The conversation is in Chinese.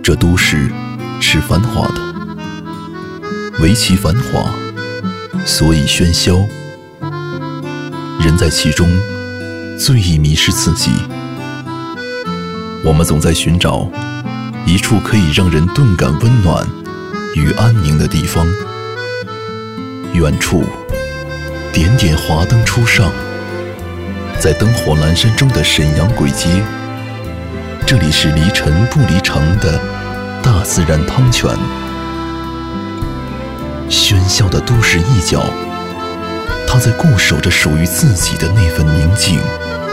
这都市是繁华的，唯其繁华，所以喧嚣。人在其中，最易迷失自己。我们总在寻找一处可以让人顿感温暖与安宁的地方。远处，点点华灯初上，在灯火阑珊中的沈阳簋街，这里是离尘不离城的大自然汤泉。喧嚣的都市一角，它在固守着属于自己的那份宁静